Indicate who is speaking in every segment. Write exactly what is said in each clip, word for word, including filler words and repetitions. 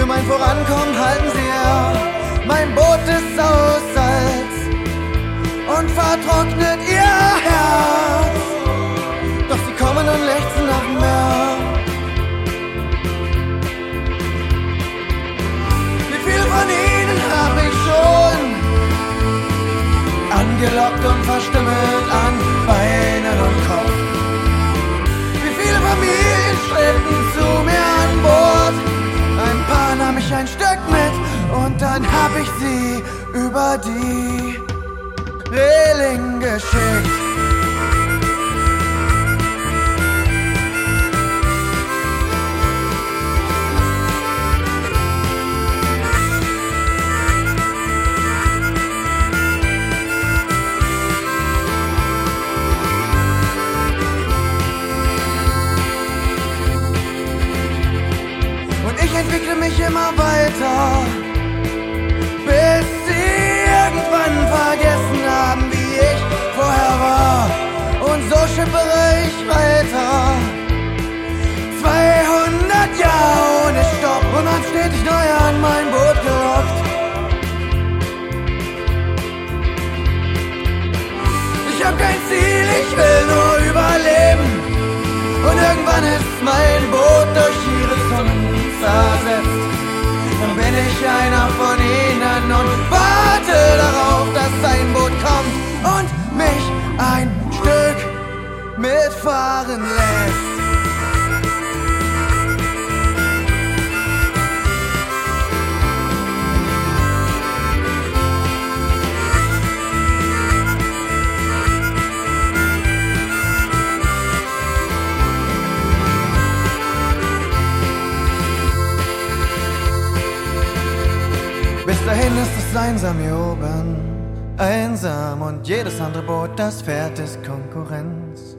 Speaker 1: mein Vorankommen halten sie her. Mein Boot ist aus Salz und vertrocknet ihr Herz. Doch sie kommen und lechzen nach mehr. Wie viele von ihnen hab ich schon angelockt und verstümmelt an Beinen und Kopf? Wie viele Familien strebten zu mir an Bord? Ein paar nahm ich ein Stück mit und dann hab ich sie über die Reling geschickt. Ich entwickle mich immer weiter, bis sie irgendwann vergessen haben, wie ich vorher war. Und so schippere ich weiter. zweihundert Jahre ohne Stopp und dann stetig neu an mein Boot gelockt. Ich hab kein Ziel, ich will nur überleben. Und irgendwann ist mein Boot durch ihre Zungen zersetzt. Dann bin ich einer von ihnen und warte darauf, dass ein Boot kommt und mich ein Stück mitfahren lässt. Bis dahin ist es einsam hier oben, einsam und jedes andere Boot, das fährt, ist Konkurrenz.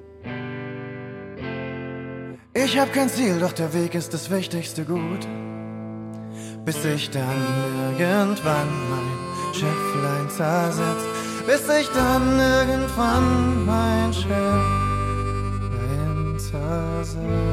Speaker 1: Ich hab kein Ziel, doch der Weg ist das wichtigste Gut, bis sich dann irgendwann mein Schifflein zersetzt, bis sich dann irgendwann mein Schifflein zersetzt.